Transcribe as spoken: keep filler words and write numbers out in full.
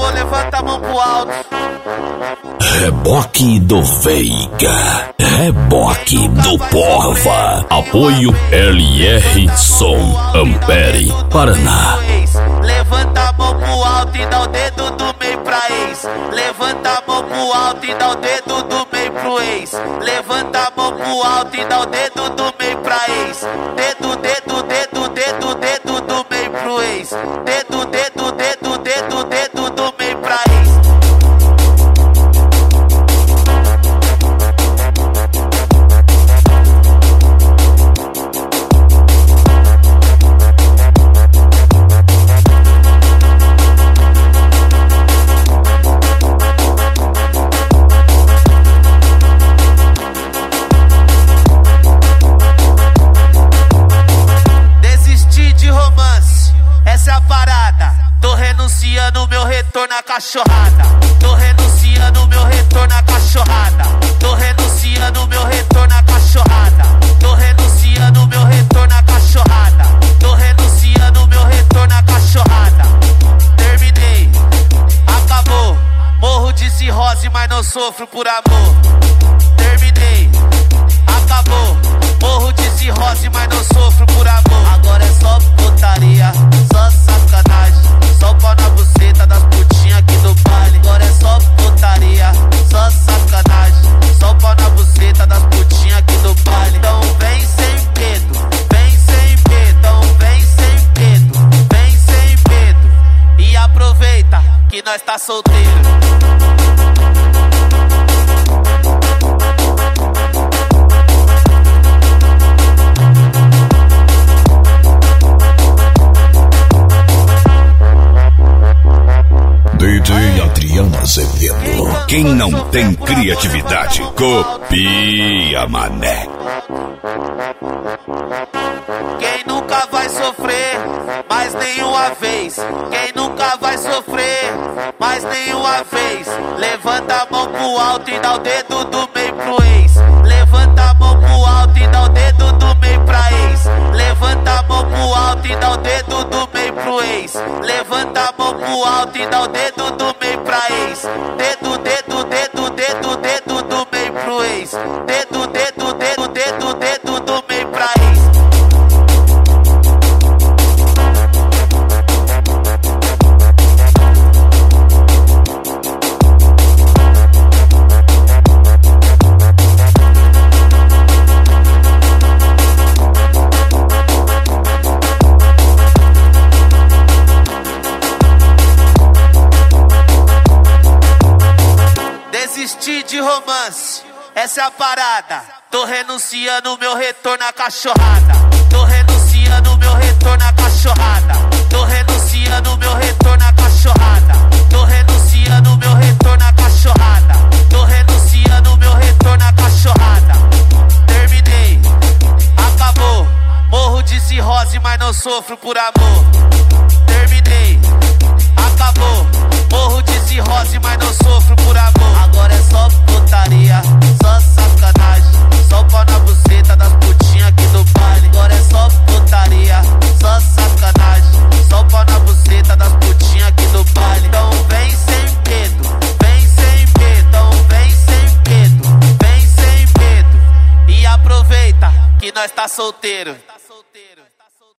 amor, levanta a mão pro alto. Reboque do Veiga, reboque do Porva. Apoio L R Som, Ampere, Paraná. Levanta a mão pro alto e dá o dedo do meio pra ex. Levanta a mão pro alto e dá o dedo do meio pro ex. Levanta a mão pro alto e dá o dedo do meio pra ex. Dedo, dedo, dedo, dedo, dedo do meio pro ex. Dedo, dedo, dedo, dedo, dedo do meio pra ex. Essa é a parada, tô renunciando meu retorno à cachorrada. Tô renunciando meu retorno à cachorrada. Tô renunciando meu retorno à cachorrada. Tô renunciando meu retorno à cachorrada. Tô renunciando meu retorno à cachorrada. Terminei, acabou. Morro de cirrose, mas não sofro por amor. Terminei, acabou. Morro de cirrose, mas não sofro por amor. Agora é só putaria, só sacanagem. Só pau na buceta das putinhas aqui do baile. Agora é só putaria, só sacanagem. Só pau na buceta das putinhas aqui do baile. Então vem sem medo, vem sem medo. Então vem sem medo, vem sem medo. E aproveita que nós tá solteiro. D J Adriano Azevedo. Quem não tem criatividade, copia, mané. Quem nunca vai sofrer mais nenhuma vez? Quem nunca vai sofrer mais nenhuma vez? Levanta a mão pro alto e dá o dedo do meio pro ex. Levanta a mão pro alto e dá o dedo do meio pra ex. Levanta a mão pro alto e dá o dedo do meio pro ex. Levanta a mão pro alto e dá o dedo do meio pra ex. Dedo, dedo, dedo, dedo, dedo do meio pro ex. Dedo, dedo, dedo, dedo, dedo do meio pra ex. Desisti de romance, essa é a parada. Tô renunciando meu retorno à cachorrada. Tô renunciando meu retorno à cachorrada. Tô renunciando meu retorno à cachorrada. Tô renunciando meu retorno à cachorrada. Tô renunciando meu retorno à cachorrada. Terminei, acabou. Morro de cirrose, mas não sofro por amor. Terminei, acabou. Morro de cirrose, mas não sofro por amor. Agora é só putaria, só sacanagem. Só pau na buceta das putinhas aqui do baile. Agora é só putaria, só sacanagem. Só pau na buceta das putinhas aqui do baile. Então vem sem medo, vem sem medo. Então vem sem medo, vem sem medo. E aproveita que nós tá solteiro.